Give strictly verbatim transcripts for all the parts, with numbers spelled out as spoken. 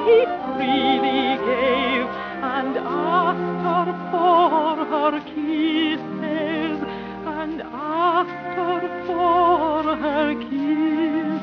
he freely gave, and asked her for her kisses, and asked her for her kisses.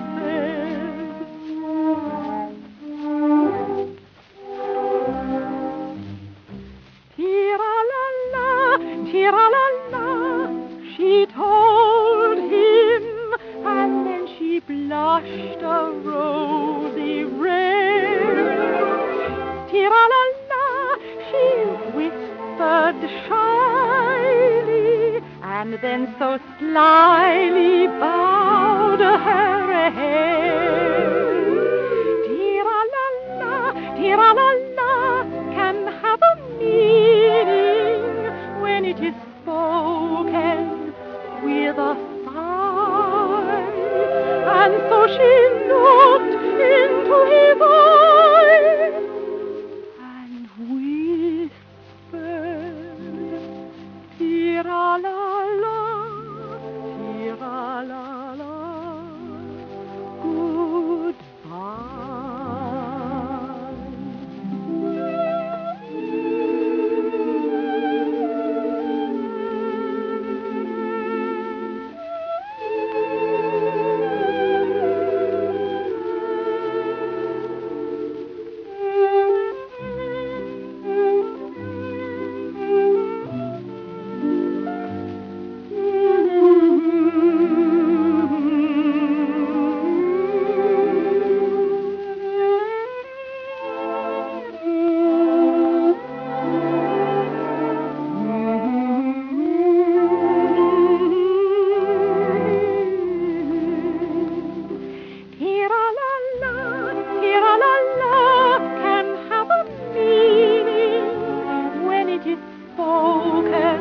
Tira-la-la, tira-la-la, she told him, and then she blushed a rosy red. Tira-la-la, she whispered shyly, and then so slyly bowed her head. Tira-la-la, tira-la-la, can have a meaning when it is spoken with a sigh. And so she looked into his eyes and whispered, tira-la-la, tira-la-la, goodbye. Tira-la-la, can have a meaning when it is spoken